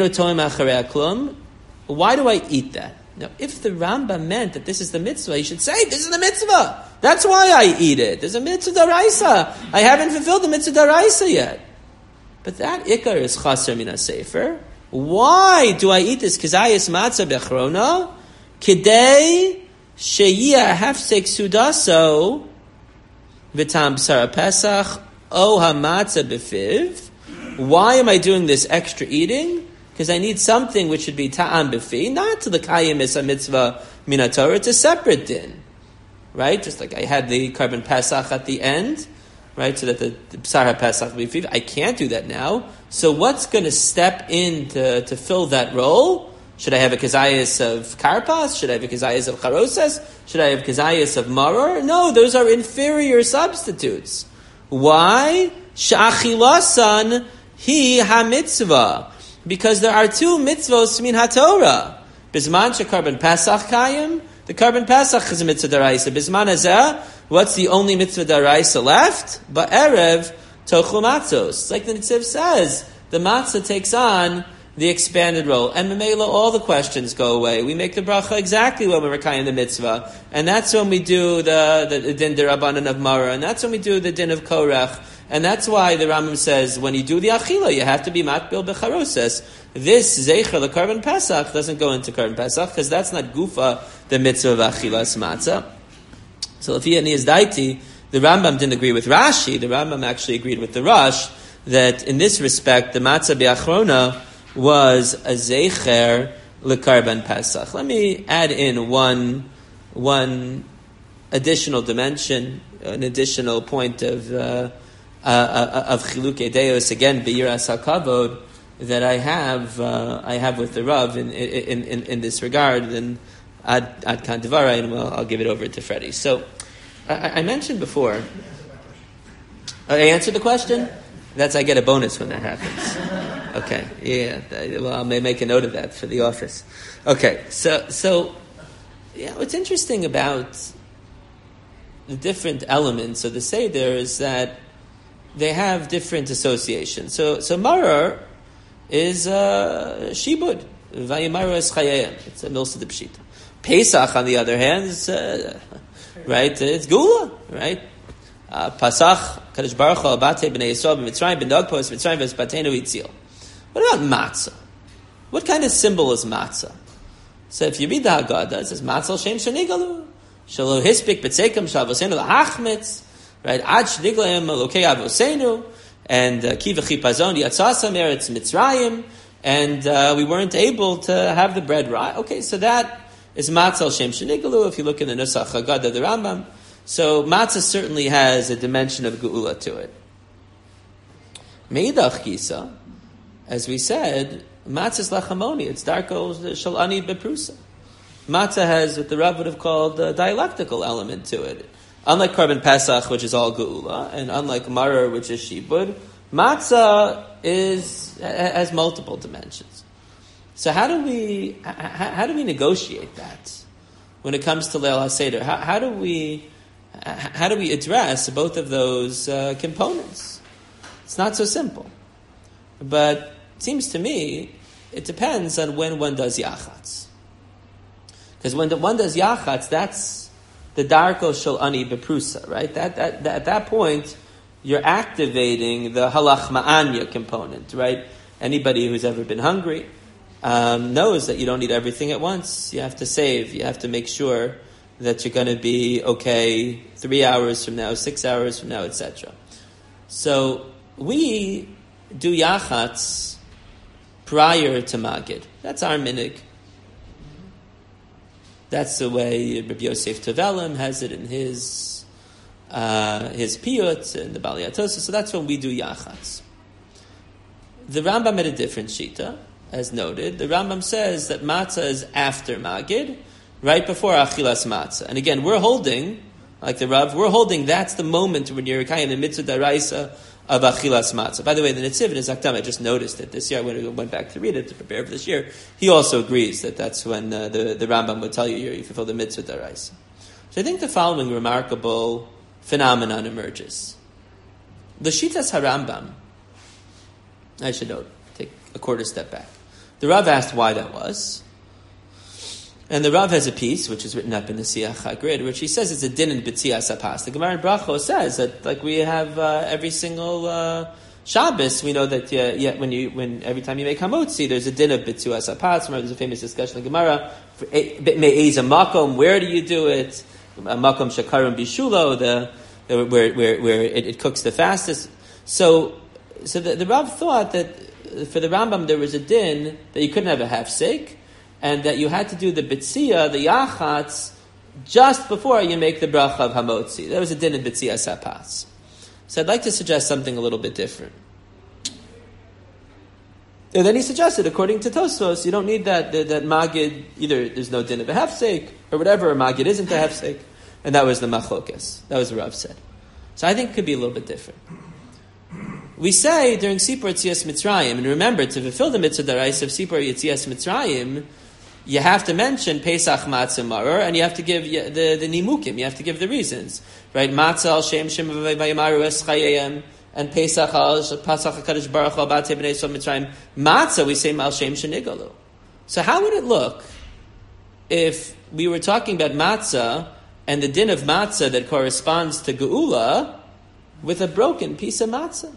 Speaker 1: I eat that? Now, if the Rambam meant that this is the mitzvah, he should say, this is the mitzvah. That's why I eat it. There's a mitzvah daraisa. I haven't fulfilled the mitzvah daraisa yet. But that ikar is chaser min ha-sefer. Why do I eat this kezayis matzah bechrona? Kidei sheyia hafsek sudaso v'tam b'sara pesach o ha-matzah b'fiv. Why am I doing this extra eating? Because I need something which should be ta'am b'fi, not to the kayim is a mitzvah min haTorah. It's a separate din, right? Just like I had the carbon pesach at the end, right? So that the b'sar pesach b'fi. I can't do that now. So what's going to step in to fill that role? Should I have a kezayis of karpas? Should I have a kezayis of charoses? Should I have kezayis of maror? No, those are inferior substitutes. Why? Sha'achilasan hi ha-mitzvah. Because there are 2 mitzvos min haTorah. Bisman she'karban Pesach kayim. The carbon Pesach is a mitzvah daraisa. Bisman hazeh, what's the only mitzvah daraisa left? Ba'erev tochlu matzos. Like the Nitziv says, the matzah takes on the expanded role. And memela, all the questions go away. We make the bracha exactly when we're kayim the mitzvah. And that's when we do the din derabanan of Mara. And that's when we do the din of Korach. And that's why the Rambam says, when you do the achila, you have to be matbil becharoses. This zeicher, the carbon Pesach, doesn't go into carbon Pesach, because that's not gufa, the mitzvah of achilas matzah. So if he is daiti, the Rambam didn't agree with Rashi. The Rambam actually agreed with the Rosh, that in this respect, the matzah bi'achrona was a zeicher lekarban Pesach. Let me add in one additional dimension, an additional point of chilukei deos, again beyiras hakavod, that I have with the Rav in this regard. Then ad kan devarai, and I'll give it over to Freddie. So I mentioned before. I answered the question? I get a bonus when that happens. Okay, yeah. Well, I may make a note of that for the office. Okay, so what's interesting about the different elements of the Seder is that they have different associations. So Marar is Shibud. Vayimaru es Chayayim. It's a Milsa de Pshita. Pesach, on the other hand, is, right, it's Gula, right? Pasach, Kadosh Baruch Hu, Abate b'nei Yisrael, b'Mitzrayim, b'Nogpos, Mitzrayim, v'Batenu Yitzil. What about matzah? What kind of symbol is matzah? So if you read the Haggadah, it says, Matzah Shem Shenigalu, Shalo Hispik B'Tzekem Shavosenu L'Hachmitz, right? Ad Shniglaim Elokei Avosenu, and Ki V'Chipazon Yatzasam Eretz Mitzrayim, and we weren't able to have the bread right. Okay, so that is Matzah Shem Shenigalu, if you look in the Nusach Haggadah of the Rambam. So matzah certainly has a dimension of geula to it. Meidach Gisa, as we said, matzah is lachamoni. It's darko shalani beprusa. Matzah has what the Rav would have called a dialectical element to it. Unlike Korban Pesach, which is all geula, and unlike Marar, which is shibud, matzah has multiple dimensions. So how do we negotiate that when it comes to Leil HaSeder? How do we address both of those components? It's not so simple. But it seems to me it depends on when one does yachatz. Because when one does yachatz, that's the darko shel ani beprusa, right? At that point, you're activating the halach ma'anya component, right? Anybody who's ever been hungry knows that you don't eat everything at once. You have to save. You have to make sure that you're going to be okay 3 hours from now, 6 hours from now, etc. So we do yachatz prior to Magid. That's our minig. That's the way Rabbi Yosef Tevelim has it in his piyut and the Bali Atosa. So that's when we do yachatz. The Rambam had a different shita, as noted. The Rambam says that matzah is after Magid, right before achilas matzah. And again, we're holding, like the Rav, that's the moment when you're kind of in the mitzvah daraisa of achilas matzah. By the way, the Netziv in his Akdam, I just noticed it this year when I went back to read it to prepare for this year. He also agrees that that's when the Rambam would tell you you fulfill the mitzvah daraisa. So I think the following remarkable phenomenon emerges. The Shitas HaRambam, I should note, take a quarter step back. The Rav asked why that was. And the Rav has a piece, which is written up in the Siyach HaGrid, which he says it's a din in B'tzias HaPas. The Gemara in Brachos says that, like we have every single Shabbos, we know that when every time you make Hamotzi, there's a din of B'tzias HaPas. Remember, there's a famous discussion in the Gemara. Me'ez a makom, where do you do it? A makom shakarim bishulo, where it cooks the fastest. So the Rav thought that for the Rambam there was a din that you couldn't have a hafsek, and that you had to do the bitzia, the yachatz, just before you make the bracha of hamotzi. That was a din in bitzia sapas. So I'd like to suggest something a little bit different. And then he suggested, according to Tosfos, you don't need that magid, either there's no din of a hefsek, or whatever, or magid isn't a hefsek, and that was the machlokes. That was what Rav said. So I think it could be a little bit different. We say during Sipur Yetzias Mitzrayim, and remember, to fulfill the mitzvah daraisa of Sipur Yetzias Mitzrayim, you have to mention Pesach Matzah Maror, and you have to give the nimukim, you have to give the reasons. Right? Matzah al Shem Shem Vayimaru Es Chayayim, and Pesach al Pasach HaKadosh Baruch Hu Abate B'nei Yisrael Mitzrayim. Matzah, we say Mal Shem Shenigalu. So how would it look if we were talking about matzah and the din of matzah that corresponds to Geula with a broken piece of matzah?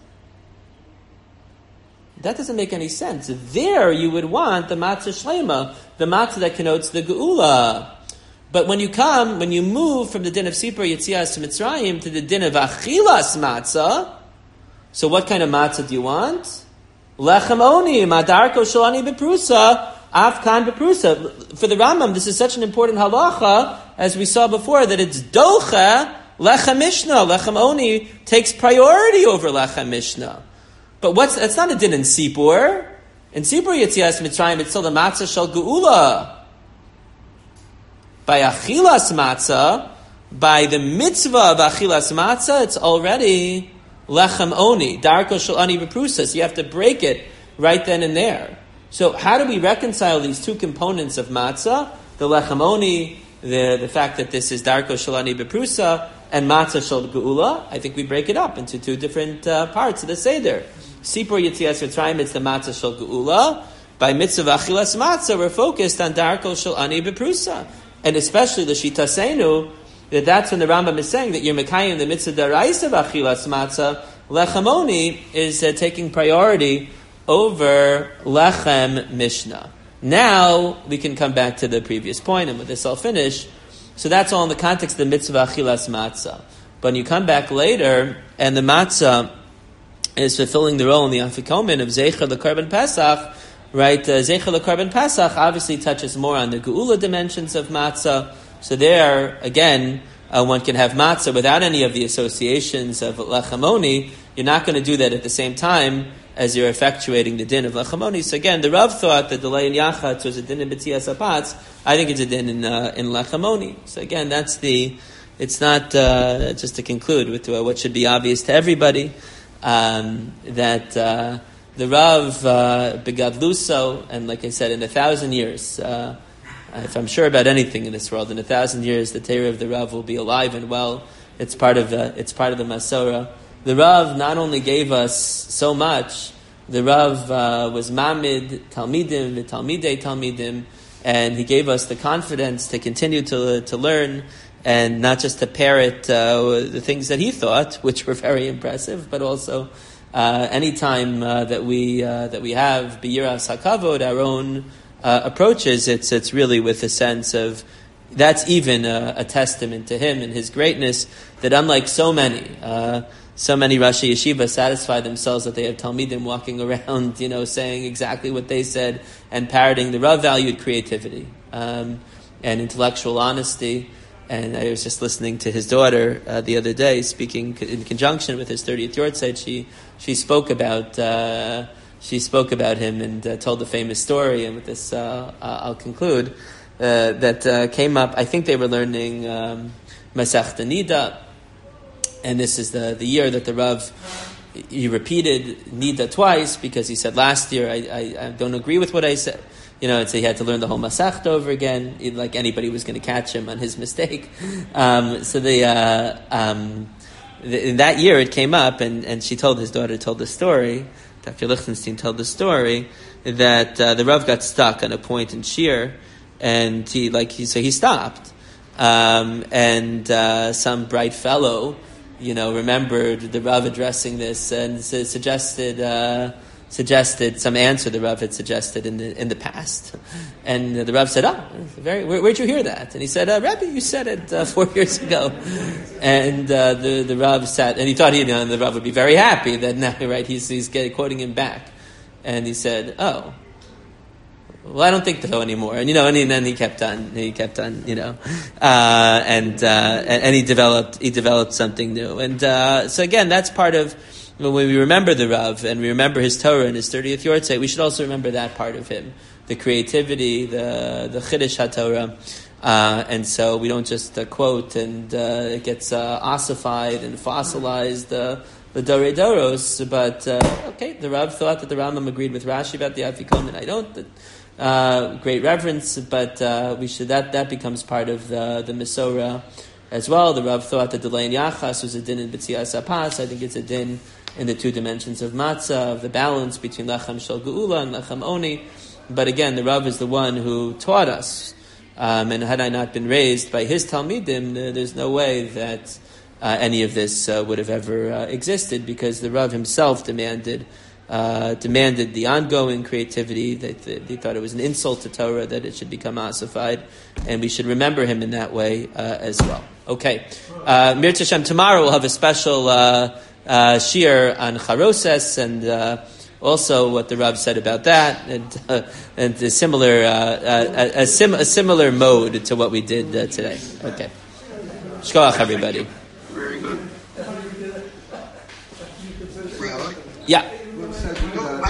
Speaker 1: That doesn't make any sense. There you would want the matzah shlema, the matzah that connotes the geula. But when you move from the din of Sipur Yetzias to Mitzrayim to the din of achilas matzah, so what kind of matzah do you want? Lechem oni, madarko shalani beprusa, afkan beprusa. For the Rambam, this is such an important halacha, as we saw before, that it's docha lechem mishnah. Lechem oni takes priority over lechem mishnah. But it's not a din in Sipur. In Sipur Yetzias Mitzrayim, it's still the matzah shel geula. By achilas matzah, by the mitzvah of achilas matzah, it's already lechem oni, darko shel ani beprusa. So you have to break it right then and there. So how do we reconcile these two components of matzah, the lechem oni, the fact that this is darko shel ani beprusa, and matzah shel geula? I think we break it up into two different parts of the seder. Sipur Yetzias Mitzrayim, it's the matzah shel geula. By mitzvah achilas matzah, we're focused on darko shel ani beprusa, and especially the shitasenu. That's when the Rambam is saying that you're mekayim the mitzvah daraisa of achilas matzah. Lechem oni is taking priority over lechem mishnah. Now we can come back to the previous point, and with this I'll finish. So that's all in the context of the mitzvah achilas matzah. But when you come back later, and the matzah is fulfilling the role in the afikomen of Zecher l'Korban Pesach, right? Zecher l'Korban Pesach obviously touches more on the geula dimensions of matzah. So there, again, one can have matzah without any of the associations of lechem oni. You're not going to do that at the same time as you're effectuating the din of lechem oni. So again, the Rav thought that the delay in yachatz was a din in b'tzias apatz. I think it's a din in lechem oni. So again, it's not, just to conclude with what should be obvious to everybody, that the Rav begadluso, and like I said, in 1,000 years, if I'm sure about anything in this world, in 1,000 years, the Torah of the Rav will be alive and well. It's part of the Masorah. The Rav not only gave us so much, the Rav was Mamid, Talmidim, V'Talmidei Talmidim, and he gave us the confidence to continue to learn, and not just to parrot the things that he thought, which were very impressive, but also any time that we have B'yiras HaKavod, our own approaches, it's really with a sense of that's even a testament to him and his greatness, that unlike so many Rashi Yeshiva satisfy themselves that they have Talmidim walking around, saying exactly what they said and parroting. The Rav valued creativity and intellectual honesty. And I was just listening to his daughter the other day, speaking in conjunction with his 30th Yortzeit. She spoke about him and told the famous story. And with this, I'll conclude that came up. I think they were learning Masechta Nida. And this is the year that the Rav, he repeated Nida twice, because he said last year, I don't agree with what I said. And so he had to learn the whole Masechta over again, like anybody was going to catch him on his mistake. In that year it came up, and his daughter told the story, Dr. Lichtenstein told the story, that the Rav got stuck on a point in Shir, and he stopped. And some bright fellow, remembered the Rav addressing this and suggested some answer the Rav had suggested in the past. And the Rav said, where'd you hear that? And he said, Rabbi, you said it 4 years ago. And the Rav sat, and he thought the Rav would be very happy that now, right, he's quoting him back. And he said, well, I don't think so anymore. And then he kept on, and he developed something new. And so again, that's part of, when we remember the Rav and we remember his Torah and his 30th Yortzeit, we should also remember that part of him, the creativity, the Chiddush HaTorah. And so we don't just quote and it gets ossified and fossilized, the Dorei Doros. But the Rav thought that the Rambam agreed with Rashi about the Afikomen. I don't. Great reverence, but we should that becomes part of the Masorah as well. The Rav thought that the delay in Yachas was a din in B'tzias Apas. I think it's a din in the two dimensions of matzah, of the balance between lechem shel geula and lechem oni. But again, the Rav is the one who taught us. And had I not been raised by his Talmidim, there's no way that any of this would have ever existed, because the Rav himself demanded the ongoing creativity. They thought it was an insult to Torah that it should become ossified, and we should remember him in that way as well. Okay, Mir Tashem, tomorrow we'll have a special shiur on Charoses, and also what the Rav said about that, and a similar mode to what we did today. Okay, shkoach everybody.
Speaker 4: Very good.
Speaker 1: Yeah.